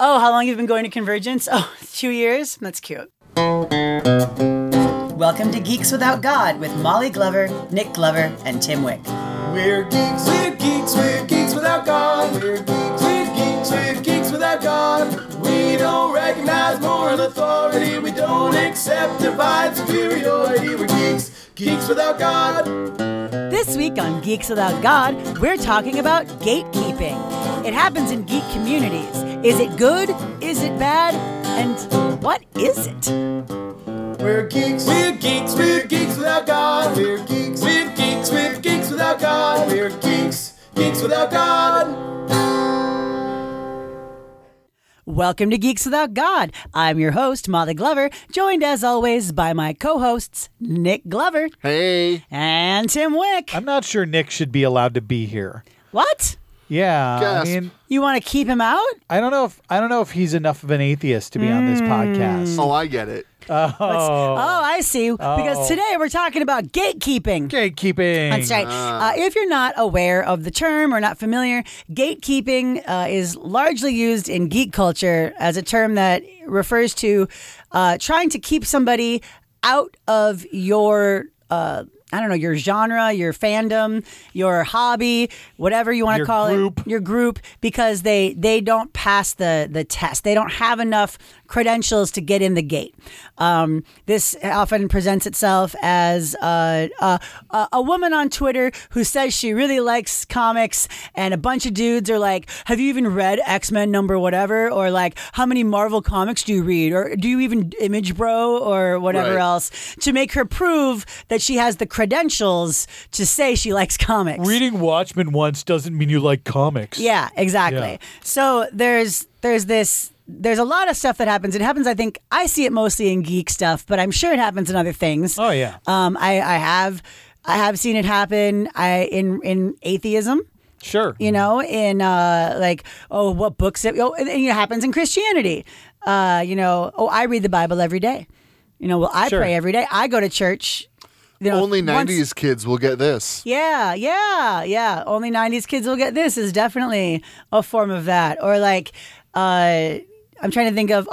Oh, how long have you been going to Convergence? Oh, 2 years? That's cute. Welcome to Geeks Without God with Molly Glover, Nick Glover, and Tim Wick. We're geeks, we're geeks, we're geeks without God. We're geeks, we're geeks, we're geeks without God. We don't recognize moral authority. We don't accept divine superiority. We're geeks, geeks without God. This week on Geeks Without God, we're talking about gatekeeping. It happens in geek communities. Is it good? Is it bad? And what is it? We're geeks, we're geeks, we're geeks without God. We're geeks, we're geeks, we're geeks without God. We're geeks, geeks without God. Welcome to Geeks Without God. I'm your host, Molly Glover, joined as always by my co-hosts, Nick Glover. Hey. And Tim Wick. I'm not sure Nick should be allowed to be here. What? Yeah, Gasp. I mean, You want to keep him out? I don't know if he's enough of an atheist to be on this podcast. Oh, I get it. Oh, I see. Because today we're talking about gatekeeping. Gatekeeping. That's right. If you're not aware of the term or not familiar, gatekeeping is largely used in geek culture as a term that refers to trying to keep somebody out of your your genre, your fandom, your hobby, whatever you want to Your call group. it, your group, because they don't pass the test. They don't have enough credentials to get in the gate. This often presents itself as a woman on Twitter who says she really likes comics, and a bunch of dudes are like, have you even read X-Men number whatever? Or like, how many Marvel comics do you read? Or do you even Image Bro or whatever Right. else? To make her prove that she has the credentials to say she likes comics. Reading Watchmen once doesn't mean you like comics. Yeah, exactly. Yeah. So there's a lot of stuff that happens. It happens, I think, I see it mostly in geek stuff, but I'm sure it happens in other things. Oh, yeah. I have seen it happen in atheism. Sure. You know, in what books it happens in Christianity. I read the Bible every day. I Sure. pray every day. I go to church. Only once- 90s kids will get this. Yeah. Only 90s kids will get this is definitely a form of that. Or like, I'm trying to think of,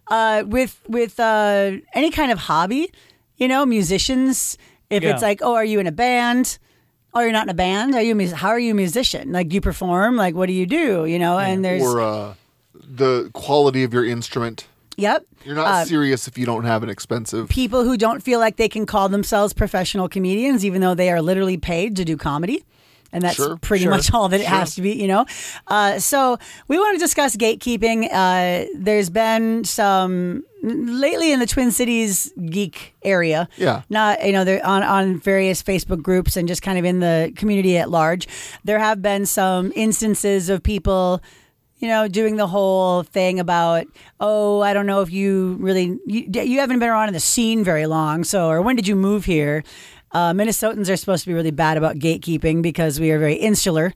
with any kind of hobby, musicians, if Yeah. it's like, are you in a band? Oh, you're not in a band? How are you a musician? Like, do you perform? Like, what do you do? And there's, Or the quality of your instrument. yep. You're not serious if you don't have an expensive. People who don't feel like they can call themselves professional comedians, even though they are literally paid to do comedy. And that's Sure, pretty sure, much all that it sure. has to be, So we want to discuss gatekeeping. There's been some lately in the Twin Cities geek area. Yeah. Not, they're on various Facebook groups and just kind of in the community at large. There have been some instances of people doing the whole thing about, I don't know if you haven't been around in the scene very long. or when did you move here? Minnesotans are supposed to be really bad about gatekeeping because we are very insular.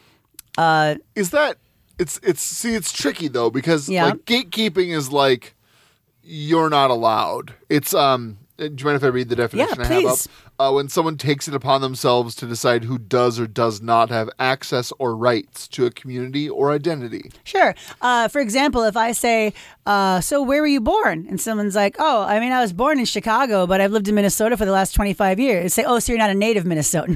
Is that it's tricky though, because Yeah. like gatekeeping is like you're not allowed. It's do you mind if I read the definition Yeah, I have please. up? When someone takes it upon themselves to decide who does or does not have access or rights to a community or identity. Sure. For example, if I say, so where were you born? And someone's like, I was born in Chicago, but I've lived in Minnesota for the last 25 years. Say, so you're not a native Minnesotan.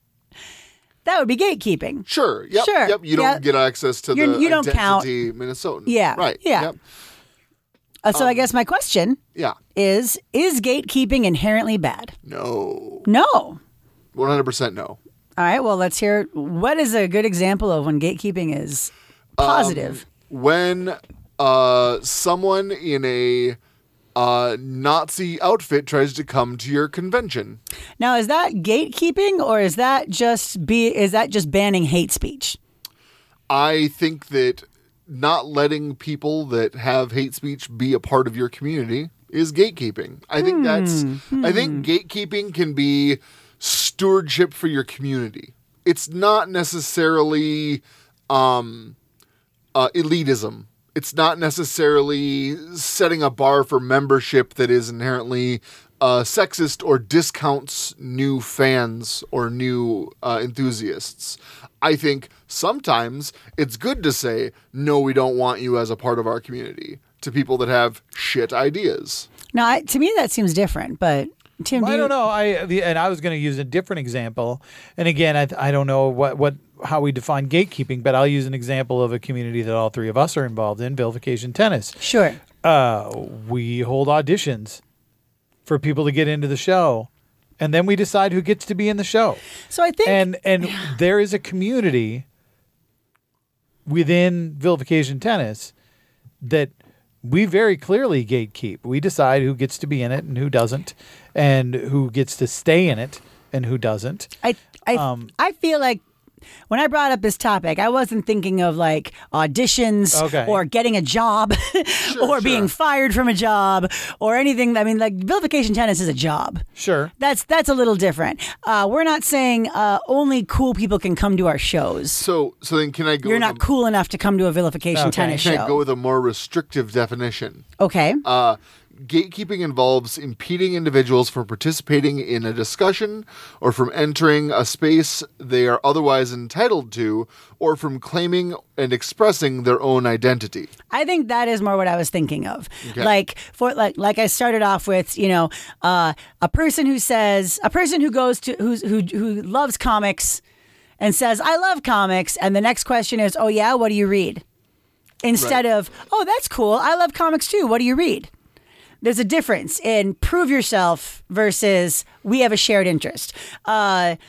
That would be gatekeeping. Sure. Yep. Sure. Yep. You Yep. don't get access to You don't count. identity Minnesotan. Yeah. Right. Yeah. Yep. So I guess my question Yeah. is gatekeeping inherently bad? No. No. 100% no. All right, well, let's hear what is a good example of when gatekeeping is positive. When someone in a Nazi outfit tries to come to your convention. Now, is that gatekeeping or is that just banning hate speech? I think that not letting people that have hate speech be a part of your community is gatekeeping. I think I think gatekeeping can be stewardship for your community. It's not necessarily elitism. It's not necessarily setting a bar for membership that is inherently sexist or discounts new fans or new enthusiasts. I think sometimes it's good to say, no, we don't want you as a part of our community to people that have shit ideas. Now, to me, that seems different, but Tim, I don't know. I was going to use a different example. And again, I don't know how we define gatekeeping, but I'll use an example of a community that all three of us are involved in, Vilification Tennis. Sure. We hold auditions for people to get into the show, and then we decide who gets to be in the show. So I think... And there is a community within Vilification Tennis that we very clearly gatekeep. We decide who gets to be in it and who doesn't, and who gets to stay in it and who doesn't. I feel like when I brought up this topic, I wasn't thinking of like auditions or getting a job or being fired from a job or anything. I mean, like Vilification Tennis is a job. Sure. That's a little different. We're not saying only cool people can come to our shows. So then can I go... You're not cool enough to come to a Vilification Tennis show. Can I go with a more restrictive definition? Okay. Gatekeeping involves impeding individuals from participating in a discussion or from entering a space they are otherwise entitled to or from claiming and expressing their own identity. I think that is more what I was thinking of. Okay. Like I started off with, a person who goes to who loves comics and says, "I love comics," and the next question is, "Oh yeah, what do you read?" Instead of, "Oh, that's cool. I love comics too. What do you read?" There's a difference in prove yourself versus we have a shared interest. When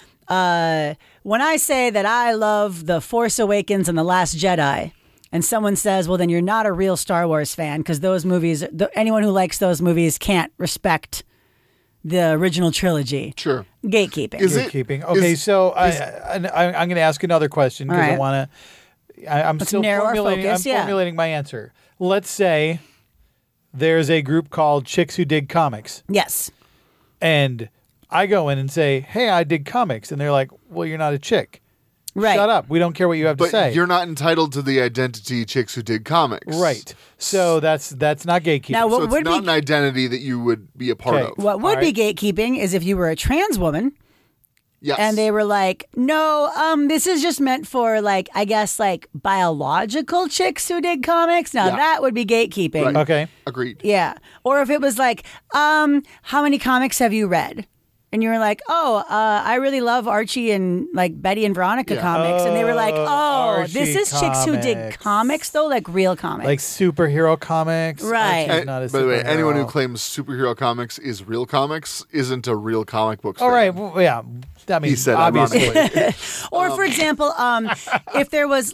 I say that I love The Force Awakens and The Last Jedi, and someone says, well, then you're not a real Star Wars fan because those movies, anyone who likes those movies can't respect the original trilogy. Sure. Gatekeeping. Gatekeeping. Okay, I'm going to ask another question because I want to... I'm still formulating my answer. Let's say... there's a group called Chicks Who Dig Comics. Yes. And I go in and say, hey, I dig comics. And they're like, well, you're not a chick. Right. Shut up. We don't care what you have to say. But you're not entitled to the identity Chicks Who Dig Comics. Right. So that's not gatekeeping. Now, so it's not an identity that you would be a part of. What would be gatekeeping is if you were a trans woman. Yes. And they were like, no, this is just meant for, like, I guess, like, biological chicks who dig comics. Now, that would be gatekeeping. Right. Okay. Agreed. Yeah. Or if it was like, how many comics have you read? And you were like, I really love Archie and, like, Betty and Veronica comics. And they were like, Archie this is chicks who dig comics, though, like real comics. Like superhero comics. Right. Archie's not a by the way, superhero. anyone who claims superhero comics is real comics isn't a real comic book fan. All right. Well, yeah. I mean, He said obviously. ironically. Or, for example, if there was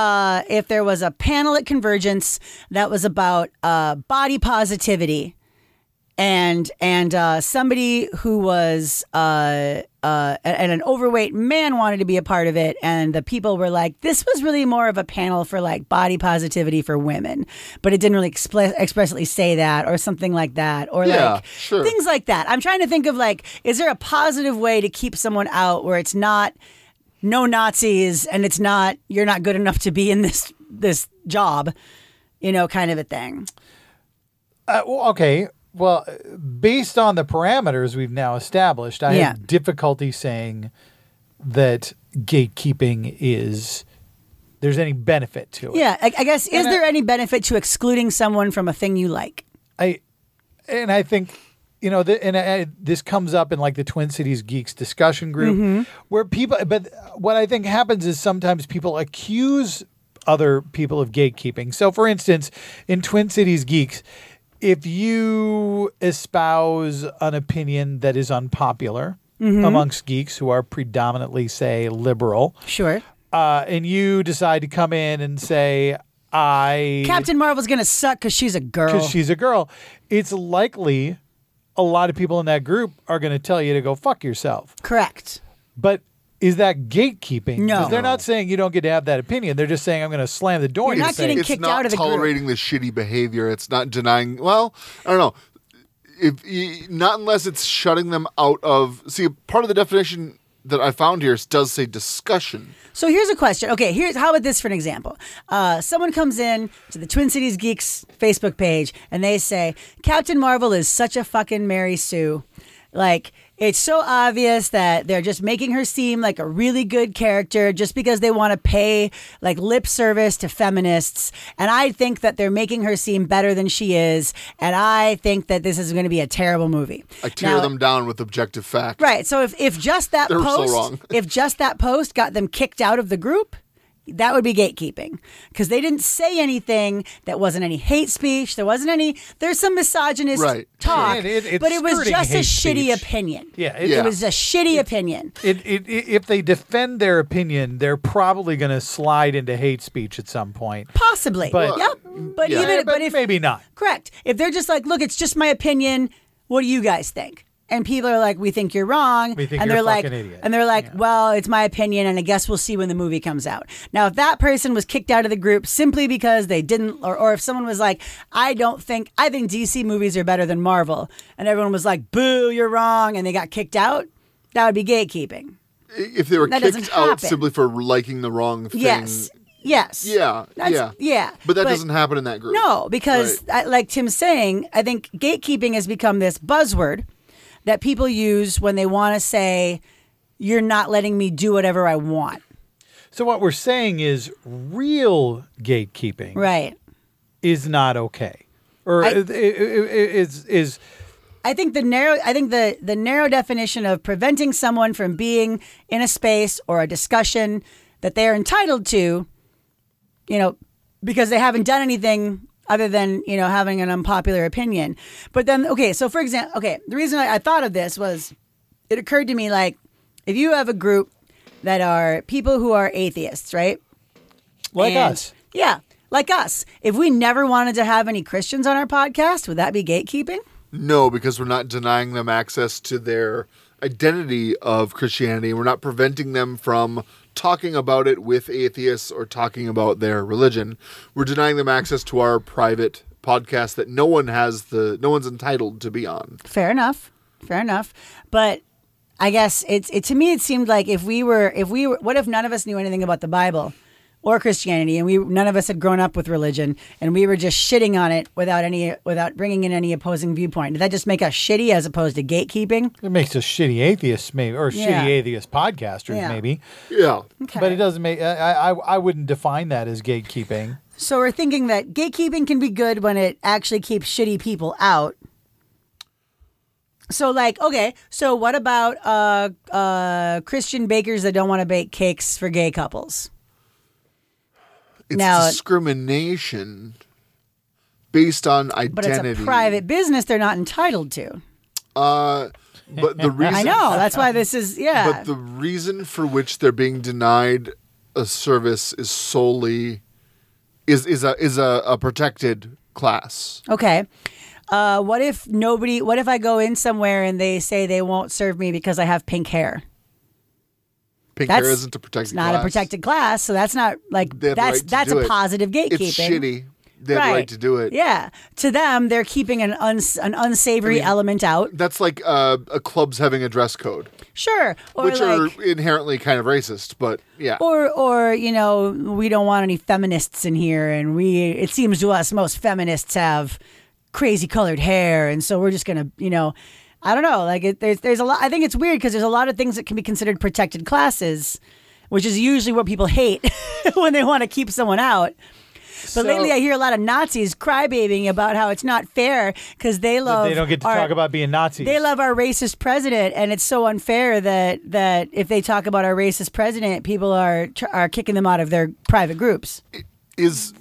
a panel at Convergence that was about body positivity, and somebody who was and an overweight man wanted to be a part of it, and the people were like, this was really more of a panel for like body positivity for women, but it didn't really expressly say that, or something like that, or like things like that. I'm trying to think of like, is there a positive way to keep someone out where it's not no Nazis and it's not you're not good enough to be in this job, kind of a thing. Okay. Well, based on the parameters we've now established, I have difficulty saying that gatekeeping there's any benefit to it. Yeah, I guess, is there any benefit to excluding someone from a thing you like? I think, this comes up in like the Twin Cities Geeks discussion group where but what I think happens is sometimes people accuse other people of gatekeeping. So for instance, in Twin Cities Geeks, if you espouse an opinion that is unpopular amongst geeks who are predominantly, say, liberal, sure, and you decide to come in and say, Captain Marvel's going to suck because she's a girl. It's likely a lot of people in that group are going to tell you to go fuck yourself. Correct. But is that gakekeeping? No. Because they're not saying you don't get to have that opinion. They're just saying, I'm going to slam the door. You're not getting kicked out of the group. It's not tolerating the shitty behavior. It's not denying. Well, I don't know. Not unless it's shutting them out of. See, part of the definition that I found here does say discussion. So here's a question. Okay, how about this for an example? Someone comes in to the Twin Cities Geeks Facebook page and they say, Captain Marvel is such a fucking Mary Sue. Like, it's so obvious that they're just making her seem like a really good character just because they want to pay like lip service to feminists. And I think that they're making her seem better than she is. And I think that this is going to be a terrible movie. I tear them down with objective facts. Right. So if just that They're so post, wrong. if just that post got them kicked out of the group, that would be gatekeeping, because they didn't say anything that wasn't any hate speech. There's some misogynist Right. talk, It's but it was skirting just a hate shitty speech. opinion. Yeah, It was a shitty opinion. If they defend their opinion, they're probably going to slide into hate speech at some point. Possibly. But- But Yeah. even But if maybe not. correct. If they're just like, look, it's just my opinion. What do you guys think? And people are like, we think you're wrong. We think and you're they're a like, fucking idiot. And they're like, well, it's my opinion, and I guess we'll see when the movie comes out. Now, if that person was kicked out of the group simply because they didn't, or if someone was like, I think DC movies are better than Marvel, and everyone was like, boo, you're wrong, and they got kicked out, that would be gatekeeping. If they were That doesn't kicked out happen. simply for liking the wrong thing. Yes. Yeah. Yeah. But that doesn't happen in that group. No, because like Tim's saying, I think gatekeeping has become this buzzword that people use when they want to say, you're not letting me do whatever I want. So what we're saying is real gatekeeping Right. is not okay. Or is I think the narrow definition of preventing someone from being in a space or a discussion that they are entitled to, because they haven't done anything other than, having an unpopular opinion. But then, okay, so for example, the reason I thought of this was it occurred to me, like, if you have a group that are people who are atheists, right? like And- us. Yeah, like us. If we never wanted to have any Christians on our podcast, would that be gatekeeping? No, because we're not denying them access to their identity of Christianity. We're not preventing them from talking about it with atheists or talking about their religion. We're denying them access to our private podcast that no one's entitled to be on. Fair enough. But I guess to me it seemed like if we were what if none of us knew anything about the Bible or Christianity, and none of us had grown up with religion, and we were just shitting on it without bringing in any opposing viewpoint? Did that just make us shitty as opposed to gatekeeping? It makes us shitty atheists, maybe, or Yeah. shitty atheist podcasters, Yeah. maybe. Yeah. Okay. But it doesn't make. I wouldn't define that as gatekeeping. So we're thinking that gatekeeping can be good when it actually keeps shitty people out. So so what about Christian bakers that don't want to bake cakes for gay couples? It's Now- discrimination based on identity. But it's a private business they're not entitled to. But the reason I know. That's why this is, yeah. But the reason for which they're being denied a service is solely is a protected class. Okay. What if I go in somewhere and they say they won't serve me because I have pink hair? Pink That's hair isn't a protected It's not class. a protected class, so that's not like They have the right to that's do a it. positive gatekeeping. It's shitty. They have the right to do it. Yeah. To them, they're keeping an unsavory element out. That's like a club's having a dress code, Sure. Or which are like, inherently kind of racist, but yeah. or we don't want any feminists in here, and it seems to us most feminists have crazy colored hair, and so we're just gonna, I don't know. Like there's a lot. I think it's weird because there's a lot of things that can be considered protected classes, which is usually what people hate when they want to keep someone out. But lately, I hear a lot of Nazis crybabying about how it's not fair because they love. They don't get to talk about being Nazis. They love our racist president, and it's so unfair that if they talk about our racist president, people are kicking them out of their private groups. Is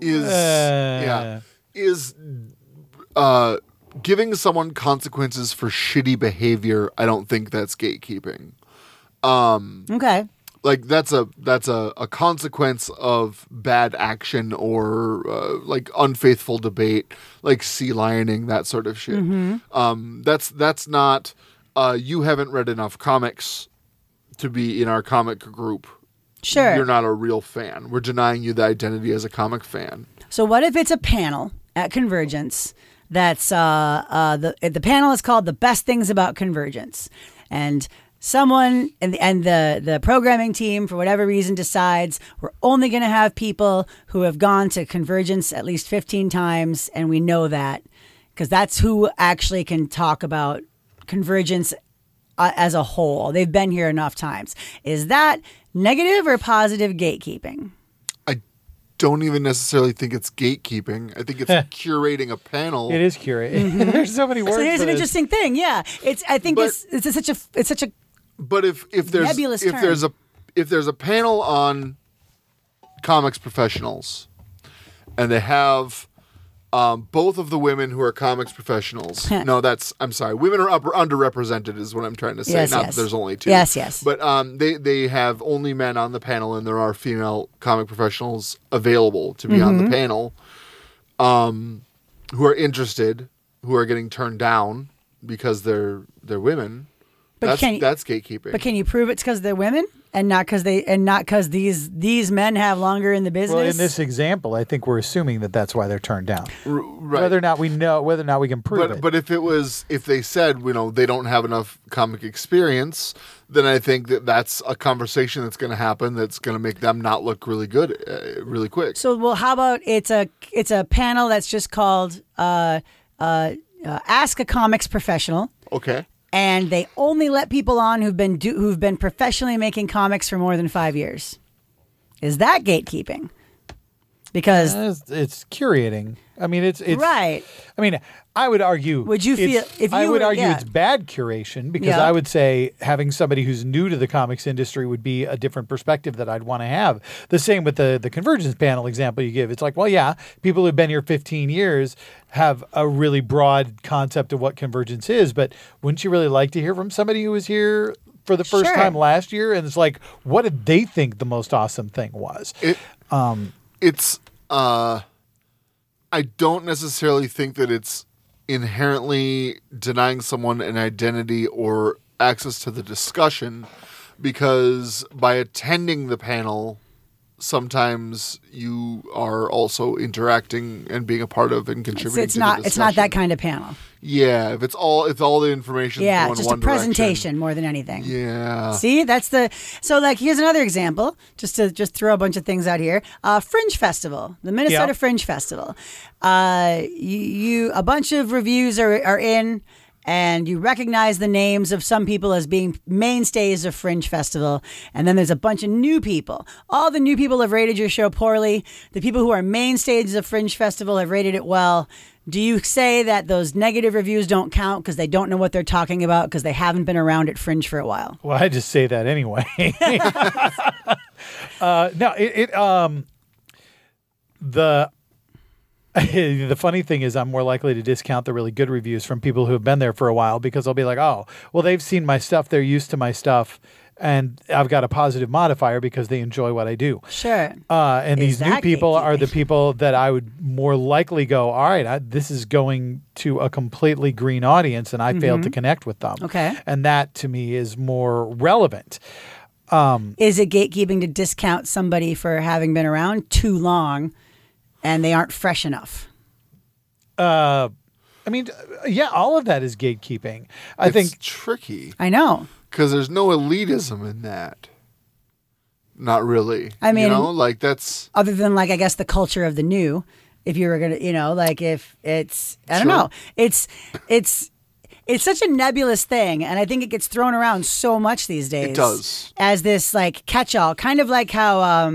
giving someone consequences for shitty behavior, I don't think that's gatekeeping. Okay. Like that's a consequence of bad action or like unfaithful debate, like sea lioning, that sort of shit. That's not you haven't read enough comics to be in our comic group. Sure. You're not a real fan. We're denying you the identity as a comic fan. So what if it's a panel at Convergence that's the panel is called The Best Things About Convergence, and someone and the programming team, for whatever reason, decides we're only going to have people who have gone to Convergence at least 15 times, and we know that because that's who actually can talk about Convergence as a whole. They've been here enough times. Is that negative or positive gatekeeping? I don't even necessarily think it's gatekeeping. I think it's curating a panel. It is curating. There's so many words. So here's for an this. interesting thing. Yeah, I think But- it's such a But if there's nebulous if term. there's a panel on comics professionals, and they have both of the women who are comics professionals. No, I'm sorry. Women are underrepresented is what I'm trying to say. Yes, Not yes. that there's only two. Yes. But they have only men on the panel, and there are female comic professionals available to be on Mm-hmm. the panel, who are interested, who are getting turned down because they're women. But That's gatekeeping. But can you prove it's because they're women and not because these men have longer in the business? Well, in this example, I think we're assuming that that's why they're turned down. Right. Whether or not we can prove it. But if they said, they don't have enough comic experience, then I think that's a conversation that's going to happen that's going to make them not look really good really quick. So, well, how about it's a panel that's just called Ask a Comics Professional, Okay. and they only let people on who've been professionally making comics for more than 5 years. Is that gatekeeping? Because It's curating. I mean, it's right. I mean, I would argue. Would you feel- if I you would were- argue yeah. it's bad curation because Yeah. I would say having somebody who's new to the comics industry would be a different perspective that I'd want to have. The same with the Convergence panel example you give. It's like, well, yeah, people who've been here 15 years have a really broad concept of what convergence is, but wouldn't you really like to hear from somebody who was here for the first Sure. time last year? And it's like, what did they think the most awesome thing was? I don't necessarily think that it's inherently denying someone an identity or access to the discussion, because by attending the panel, sometimes you are also interacting and being a part of and contributing It's to not the it's not that discussion. kind of panel. Yeah, if all the information Yeah, going just one a presentation direction. more than anything. Yeah. See, so here's another example, just to throw a bunch of things out here. Fringe Festival, the Minnesota Yeah. Fringe Festival. A bunch of reviews are in, and you recognize the names of some people as being mainstays of Fringe Festival, and then there's a bunch of new people. All the new people have rated your show poorly. The people who are mainstays of Fringe Festival have rated it well. Do you say that those negative reviews don't count because they don't know what they're talking about because they haven't been around at Fringe for a while? Well, I just say that anyway. The funny thing is I'm more likely to discount the really good reviews from people who have been there for a while because I'll be like, oh, well, they've seen my stuff. They're used to my stuff. And I've got a positive modifier because they enjoy what I do. Sure. And Is these new that people are the gatekeeping? people that I would more likely go, all right, this is going to a completely green audience and I failed to connect with them. Okay. And that to me is more relevant. Is it gatekeeping to discount somebody for having been around too long and they aren't fresh enough? I mean, yeah, all of that is gatekeeping. I It's think tricky I know. because there's no elitism in that. Not really. I mean- that's Other than I guess the culture of the new, if you were going to, if it's, I don't Sure. know. It's such a nebulous thing. And I think it gets thrown around so much these days. It does. As this catch-all, kind of like how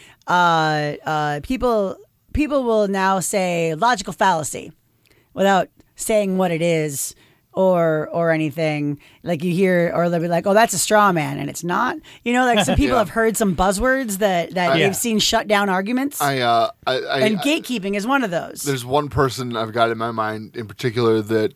people will now say logical fallacy without saying what it is or anything. Like you hear, or they'll be like, oh, that's a straw man, and it's not. Some people Yeah. have heard some buzzwords that Yeah. they've seen shut down arguments. I and gatekeeping is one of those. there's one person I've got in my mind in particular that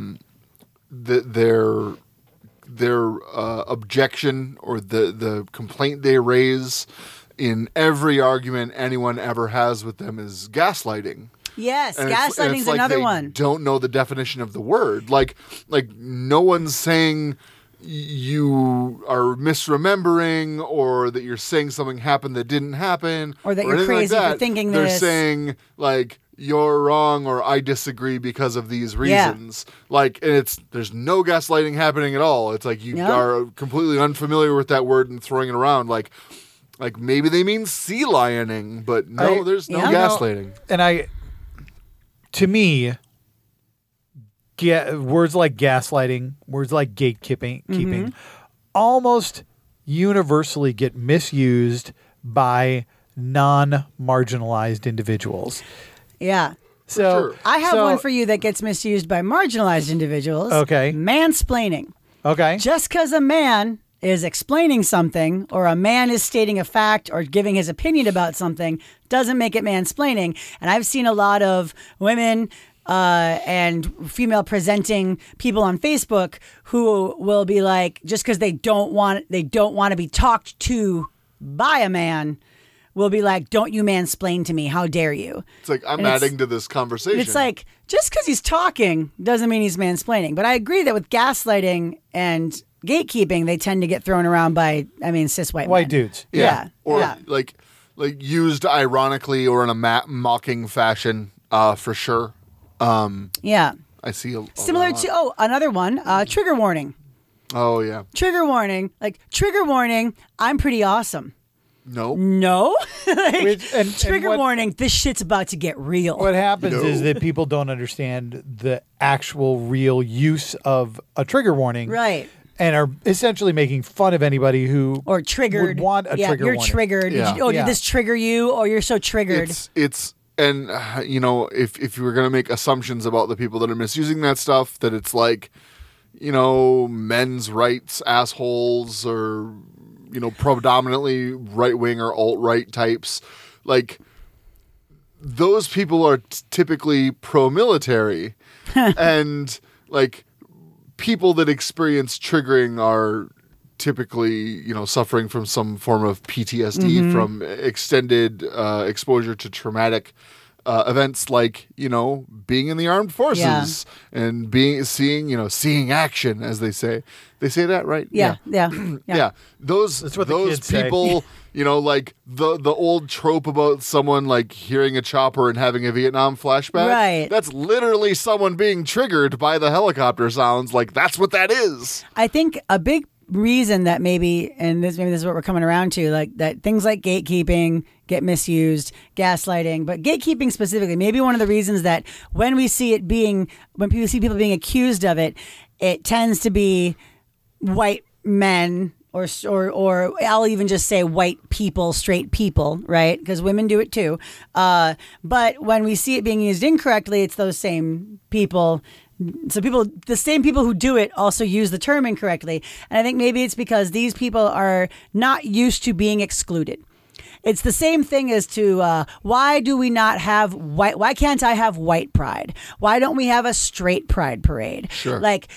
their objection or the complaint they raise in every argument anyone ever has with them is gaslighting. Yes, And it's gaslighting's like another they one. Don't know the definition of the word. Like no one's saying you are misremembering or that you're saying something happened that didn't happen Or that you're anything crazy like for that. thinking They're this. saying you're wrong or I disagree because of these Yeah. reasons. And there's no gaslighting happening at all. It's like you Yeah. are completely unfamiliar with that word and throwing it around like maybe they mean sea lioning, but no, there's no Yeah. gaslighting. and to me, words like gaslighting, words like gatekeeping, almost universally get misused by non-marginalized individuals. Yeah. So sure. I have one for you that gets misused by marginalized individuals. Okay. Mansplaining. Okay. Just because a man is explaining something or a man is stating a fact or giving his opinion about something doesn't make it mansplaining. And I've seen a lot of women and female presenting people on Facebook who will be like, just because they don't want to be talked to by a man, will be like, don't you mansplain to me? How dare you? It's like I'm And it's- adding to this conversation. It's like, just because he's talking doesn't mean he's mansplaining. But I agree that with gaslighting and gatekeeping, they tend to get thrown around by, cis white men. dudes. Yeah. Or yeah. like used ironically or in a mocking fashion, for sure. Yeah. I see a Similar lot. to, another one, trigger warning. Oh yeah. Trigger warning. Like, trigger warning, I'm pretty awesome. No. No. Like, Which- and trigger what- warning, this shit's about to get real. What happens is that people don't understand the actual real use of a trigger warning. Right. And are essentially making fun of anybody who Or triggered. would want a trigger you're warning. triggered. Yeah. Did Yeah. this trigger you? Or you're so triggered. It's and if you were gonna make assumptions about the people that are misusing that stuff, that it's like, men's rights assholes or predominantly right wing or alt right types, like those people are typically pro military, and like people that experience triggering are typically, suffering from some form of PTSD from extended exposure to traumatic events, like being in the armed forces and seeing action, as they say. They say that right? Yeah. Yeah. Those That's what the those kids say. people, like the old trope about someone like hearing a chopper and having a Vietnam flashback. Right. That's literally someone being triggered by the helicopter sounds. Like that's what that is. I think a big reason that maybe this is what we're coming around to, like that things like gatekeeping get misused, gaslighting, but gatekeeping specifically, maybe one of the reasons that when people see people being accused of it, it tends to be white men or I'll even just say white people, straight people, right? Because women do it too. But when we see it being used incorrectly, it's those same people. So the same people who do it also use the term incorrectly. And I think maybe it's because these people are not used to being excluded. It's the same thing as to why can't I have white pride? Why don't we have a straight pride parade? Sure. Like,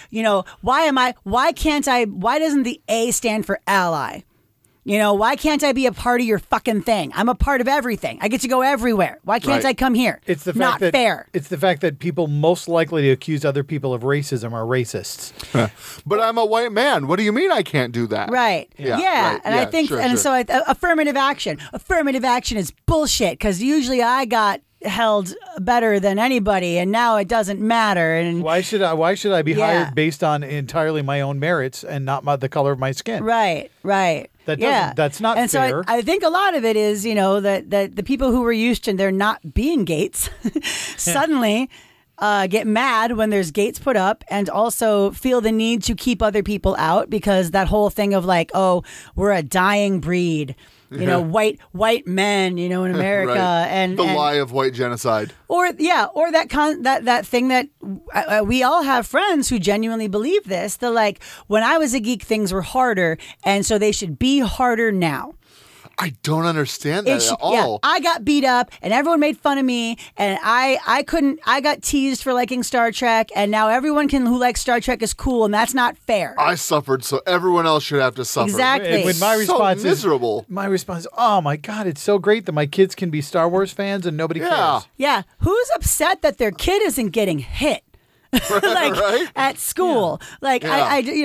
why doesn't the A stand for ally? Why can't I be a part of your fucking thing? I'm a part of everything. I get to go everywhere. Why can't Right. I come here? It's the fact not that fair. It's the fact that people most likely to accuse other people of racism are racists. But I'm a white man. What do you mean I can't do that? Right. Yeah, right. And I Yeah, think, sure, and sure. so affirmative action. Affirmative action is bullshit because usually I got held better than anybody, and now it doesn't matter. And Why should I be Yeah. hired based on entirely my own merits and not the color of my skin? right. That's not and fair. So I think a lot of it is, that the people who were used to there not being gates suddenly get mad when there's gates put up, and also feel the need to keep other people out because that whole thing of like, oh, we're a dying breed. White men, in America, Right. and the lie of white genocide. or that thing that we all have friends who genuinely believe this. They're like, when I was a geek, things were harder, and so they should be harder now. I don't understand that at all. I got beat up and everyone made fun of me, and I got teased for liking Star Trek, and now everyone who likes Star Trek is cool, and that's not fair. I suffered, so everyone else should have to suffer. Exactly. And when my So response miserable. my response is, oh my God, it's so great that my kids can be Star Wars fans and nobody Yeah. cares. Yeah, who's upset that their kid isn't getting hit? Like Right? at school, like Yeah.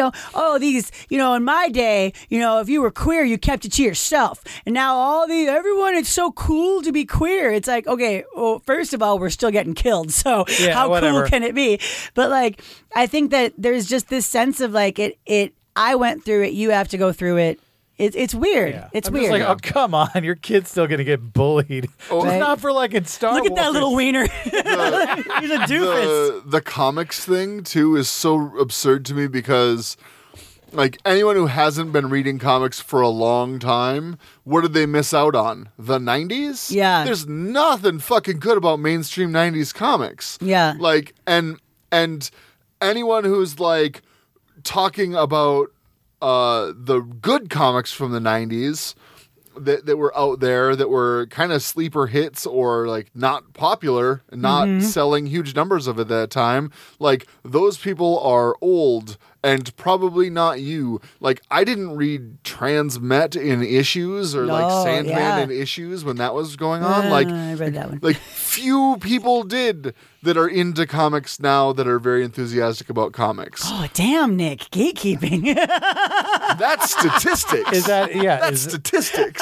in my day, if you were queer, you kept it to yourself, and now everyone, it's so cool to be queer. It's like, okay, well, first of all, we're still getting killed, so Yeah, how whatever. cool can it be? But like, I think that there's just this sense of like I went through it, you have to go through it. It's weird. Yeah. It's I'm weird. Just like, oh, come on, your kid's still gonna get bullied. Oh. It's Right. not for like in Star Look Wars. at that little wiener. He's a doofus. the comics thing too is so absurd to me because like anyone who hasn't been reading comics for a long time, what did they miss out on? The 90s? Yeah. There's nothing fucking good about mainstream 90s comics. Yeah. Like and anyone who's like talking about the good comics from the 90s that were out there that were kind of sleeper hits or like not popular, not selling huge numbers of it at that time, like those people are old and probably not you. Like I didn't read Transmet in Issues or like Sandman in Issues when that was going on. Like I read that one. Like few people did that are into comics now that are very enthusiastic about comics. Oh, damn, Nick. Gatekeeping. That's statistics. Is that That's statistics.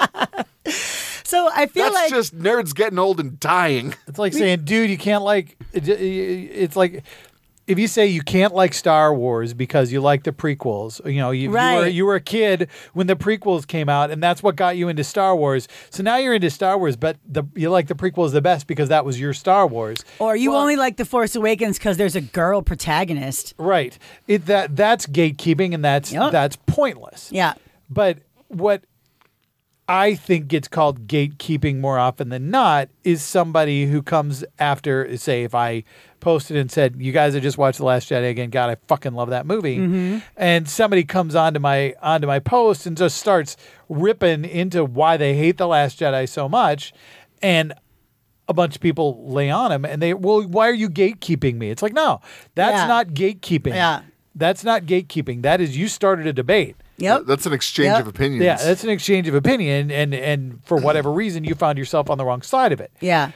So I feel That's like just nerds getting old and dying. It's like saying, dude, you can't like. It's like if you say you can't like Star Wars because you like the prequels. You know, you were a kid when the prequels came out, and that's what got you into Star Wars. So now you're into Star Wars, but you like the prequels the best because that was your Star Wars. Or you only like The Force Awakens because there's a girl protagonist. Right. That's gatekeeping, and that's pointless. Yeah. But what I think gets called gatekeeping more often than not is somebody who comes after, say, if I posted and said, you guys have just watched The Last Jedi again, God, I fucking love that movie. And somebody comes onto my post and just starts ripping into why they hate The Last Jedi so much. And a bunch of people lay on him and why are you gatekeeping me? It's like, no, that's not gatekeeping. Yeah. That's not gatekeeping. That is, you started a debate. Yep. That's an exchange of opinions. Yeah, that's an exchange of opinion, and for whatever reason, you found yourself on the wrong side of it. Yeah.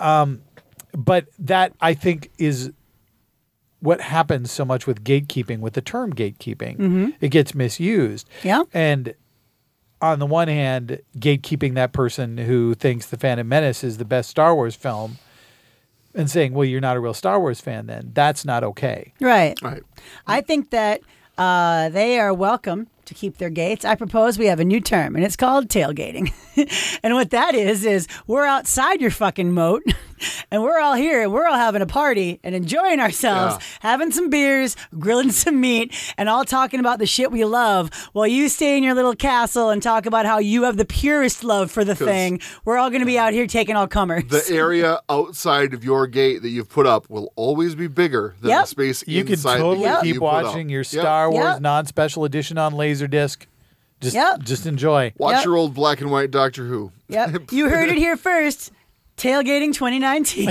But that, I think, is what happens so much with gatekeeping, with the term gatekeeping. It gets misused. Yeah. And on the one hand, gatekeeping that person who thinks The Phantom Menace is the best Star Wars film and saying, well, you're not a real Star Wars fan then. That's not okay. Right. Right. I think that they are welcome to keep their gates. I propose we have a new term, and it's called tailgating. And what that is we're outside your fucking moat, and we're all here, and we're all having a party and enjoying ourselves, having some beers, grilling some meat, and all talking about the shit we love while you stay in your little castle and talk about how you have the purest love for the thing. We're all going to be out here taking all comers. The area outside of your gate that you've put up will always be bigger than the space You can inside totally the gate keep you put up. watching your Star Wars non-special edition on Laserdisc. Just enjoy. Watch your old black and white Doctor Who. Yep. You heard it here first. Tailgating 2019. All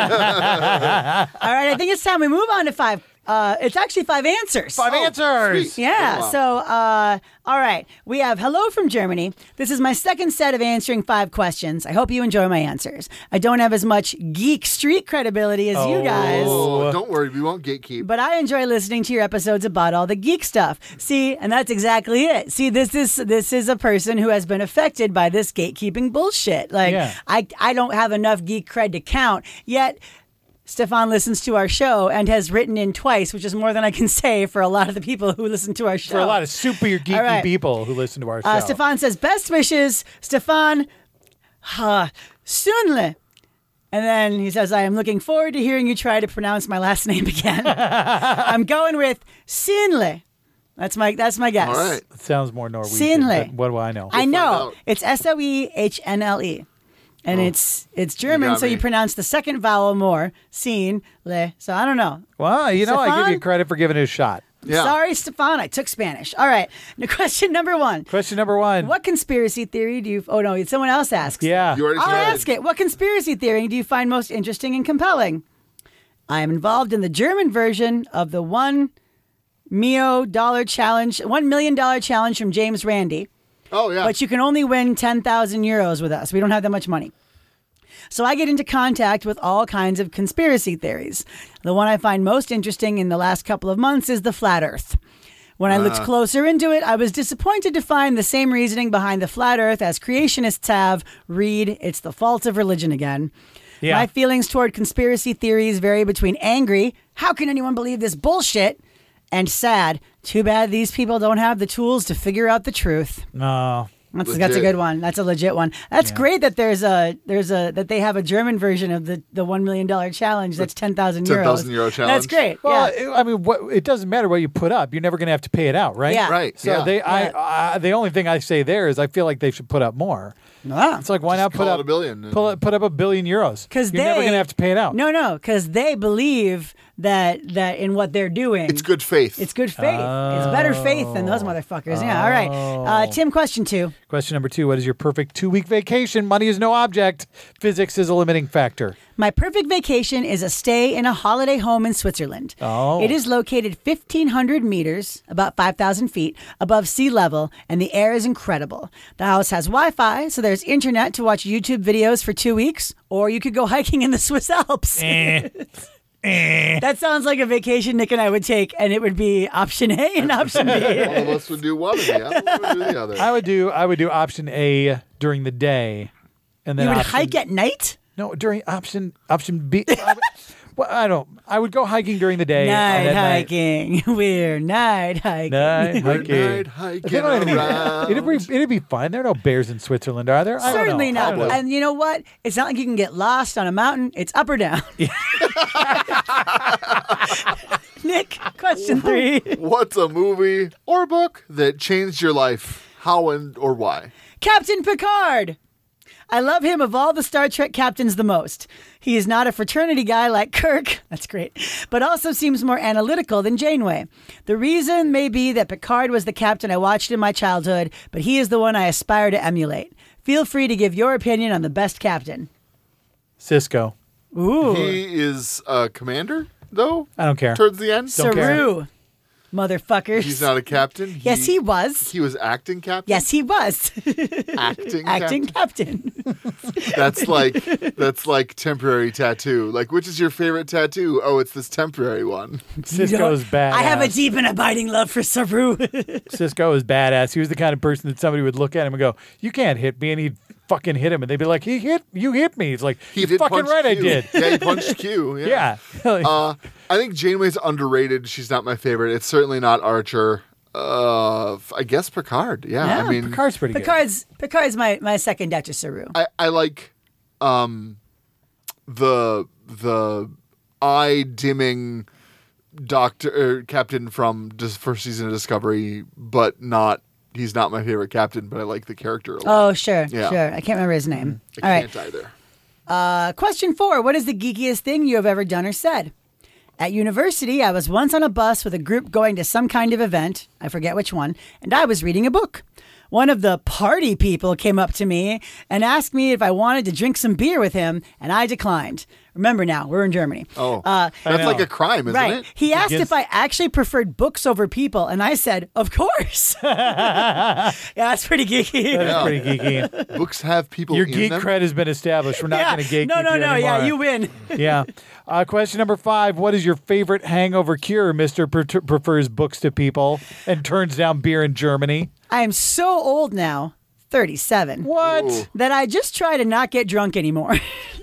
right, I think it's time we move on to 5. It's actually 5 answers. 5 answers. Sweet. Yeah. Wow. So, all right. We have hello from Germany. This is my second set of answering 5 questions. I hope you enjoy my answers. I don't have as much geek street credibility as you guys. Oh, don't worry, we won't gatekeep. But I enjoy listening to your episodes about all the geek stuff. See, and that's exactly it. See, this is a person who has been affected by this gatekeeping bullshit. Like, I don't have enough geek cred to count, yet Stefan listens to our show and has written in twice, which is more than I can say for a lot of the people who listen to our show. For a lot of super geeky people who listen to our show. Stefan says, best wishes, Stefan Sunle. And then he says, I am looking forward to hearing you try to pronounce my last name again. I'm going with Sinle. That's my guess. All right. It sounds more Norwegian. Sinle. But what do I know? I know. out. It's Soehnle. And it's German, so me. you pronounce the second vowel more. Sin, le. So I don't know. Well, I give Stefan? you credit for giving it a shot. Yeah. Sorry, Stefan. I took Spanish. All right. Now, question number 1. Question number 1. What conspiracy theory do you... Oh, no. Someone else asks. Yeah. You already I'll said ask it. What conspiracy theory do you find most interesting and compelling? I am involved in the German version of the $1 million challenge from James Randi. Oh, yeah. But you can only win 10,000 euros with us. We don't have that much money. So I get into contact with all kinds of conspiracy theories. The one I find most interesting in the last couple of months is the flat earth. When I looked closer into it, I was disappointed to find the same reasoning behind the flat earth as creationists have. Read, it's the fault of religion again. Yeah. My feelings toward conspiracy theories vary between angry, how can anyone believe this bullshit, and sad, too bad these people don't have the tools to figure out the truth. No. That's a Legit. good one. That's a legit one. That's great that there's a that they have a German version of the $1 million challenge. That's 10,000 euros. 10,000 euro That's challenge. great. Well, yeah. I mean, it doesn't matter what you put up. You're never going to have to pay it out, right? Yeah. Right. So yeah. the only thing I say there is I feel like they should put up more. Wow. It's like, why not Call put it up $1 billion and- put up €1 billion? Because you're never going to have to pay it out. No, because they believe that in what they're doing. It's good faith. It's good faith. It's better faith than those motherfuckers. Yeah. All right. Tim, question 2. Question number 2: what is your perfect 2-week vacation? Money is no object. Physics is a limiting factor. My perfect vacation is a stay in a holiday home in Switzerland. Oh. It is located 1,500 meters, about 5,000 feet, above sea level, and the air is incredible. The house has Wi-Fi, so there's internet to watch YouTube videos for 2 weeks, or you could go hiking in the Swiss Alps. That sounds like a vacation Nick and I would take, and it would be option A and option B. One of us would do one, and the other would do the other. I would do option A during the day, and then You would option, hike at night? No, during option B. I would go hiking during the day. Night and at hiking. We're night hiking. Night We're hiking. night hiking They don't even- around. It'd be fine. There are no bears in Switzerland, are there? I don't know. Certainly I not. don't know. And you know what? It's not like you can get lost on a mountain. It's up or down. Nick, question 3. What's a movie or book that changed your life? How and or why? Captain Picard. I love him of all the Star Trek captains the most. He is not a fraternity guy like Kirk, that's great, but also seems more analytical than Janeway. The reason may be that Picard was the captain I watched in my childhood, but he is the one I aspire to emulate. Feel free to give your opinion on the best captain. Cisco. Ooh. He is a commander, though. I don't care. Towards the end, Don't care. Saru. Motherfuckers. he's not a captain. Yes, he was. He was acting captain. Yes, he was. acting Acting captain. captain. That's like temporary tattoo. Like, which is your favorite tattoo? Oh, it's this temporary one. Cisco's badass. I have a deep and abiding love for Saru. Cisco is badass. He was the kind of person that somebody would look at him and go, "You can't hit me," and he'd fucking hit him, and they'd be like, "You hit me." He's like, He "You're did fucking punch right, I Q. did." Yeah, he punched Q. Yeah. Yeah. I think Janeway's underrated. She's not my favorite. It's certainly not Archer. I guess Picard. Yeah, Yeah, I mean, Picard's pretty good. Picard's my second Duchess Saru. I like the eye dimming doctor captain from first season of Discovery, but not. He's not my favorite captain, but I like the character a lot. Oh, sure, Yeah. sure. I can't remember his name. I All right. can't either. Question 4. What is the geekiest thing you have ever done or said? At university, I was once on a bus with a group going to some kind of event, I forget which one, and I was reading a book. One of the party people came up to me and asked me if I wanted to drink some beer with him, and I declined. Remember now, we're in Germany. Oh, I that's know. like a crime, isn't Right. it? He asked Against- if I actually preferred books over people, and I said, of course. Yeah, that's pretty geeky. That is Yeah. pretty geeky. Books have people Your in geek them. cred has been established. We're not Yeah. going to gatekeep No, you anymore. yeah, you win. Yeah. Question number 5. What is your favorite hangover cure? Mr. prefers books to people and turns down beer in Germany. I am so old now, 37. What? Ooh. That I just try to not get drunk anymore.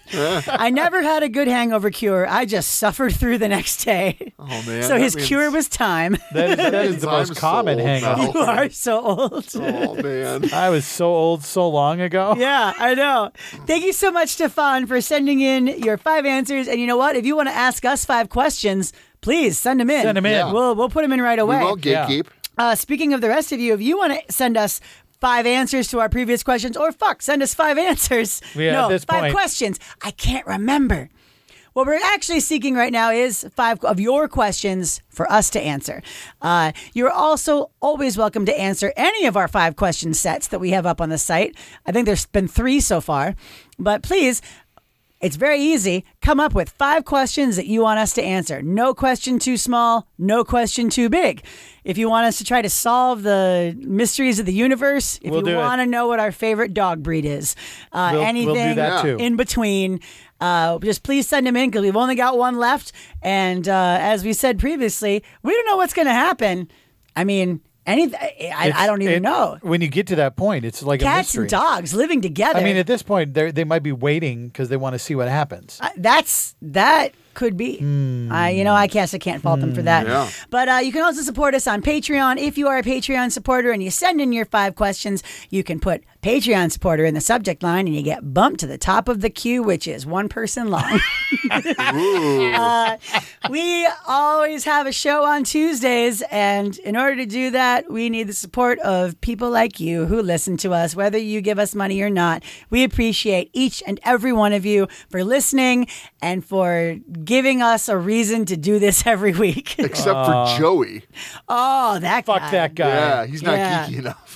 I never had a good hangover cure. I just suffered through the next day. Oh man. So that his means- cure was time. That is the I'm most so common old hangover. now. You are so old. Oh man. I was so old so long ago. Yeah, I know. Thank you so much, Stefan, for sending in your 5 answers. And you know what? If you want to ask us 5 questions, please send them in. Send 'em in. Yeah. We'll put them in right We away. won't gatekeep. Speaking of the rest of you, if you want to send us 5 answers to our previous questions, or send us 5 answers. Yeah, no, at this 5 point. questions. I can't remember. What we're actually seeking right now is 5 of your questions for us to answer. You're also always welcome to answer any of our 5 question sets that we have up on the site. I think there's been 3 so far. But please, it's very easy. Come up with 5 questions that you want us to answer. No question too small, no question too big. If you want us to try to solve the mysteries of the universe, if We'll do you it. want to know what our favorite dog breed is, We'll do anything that too. in between, just please send them in because we've only got 1 left. And as we said previously, we don't know what's going to happen. I mean, anything. I don't even know. When you get to that point, it's like a Cats mystery. and dogs living together. I mean, at this point, they might be waiting because they want to see what happens. That could be. I guess I can't fault them for that. Yeah. But you can also support us on Patreon. If you are a Patreon supporter and you send in your 5 questions, you can put Patreon supporter in the subject line and you get bumped to the top of the queue, which is one person long. We always have a show on Tuesdays, and in order to do that, we need the support of people like you who listen to us, whether you give us money or not. We appreciate each and every one of you for listening and for giving us a reason to do this every week. Except for Joey. Oh, that guy. Fuck that guy. Yeah, he's not Yeah. geeky enough.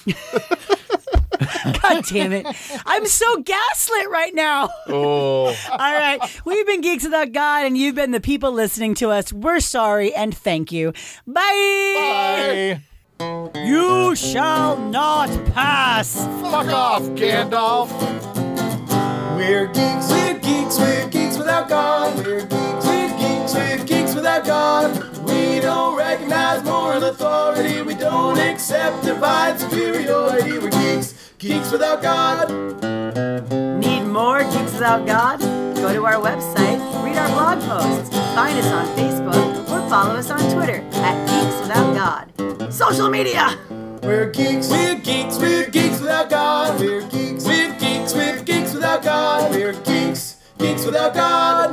God damn it. I'm so gaslit right now. Oh. All right. We've been Geeks Without God, and you've been the people listening to us. We're sorry, and thank you. Bye. Bye. You shall not pass. Fuck off, Gandalf. We're geeks, we're geeks without God. We're geeks without God. We don't recognize moral authority. We don't accept divine superiority. We're geeks without God. Need more Geeks Without God? Go to our website, read our blog posts, find us on Facebook, or follow us on Twitter at Geeks Without God. Social media! We're geeks without God. We're geeks without God. We're geeks without God.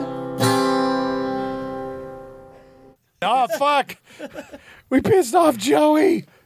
Oh, fuck. We pissed off Joey.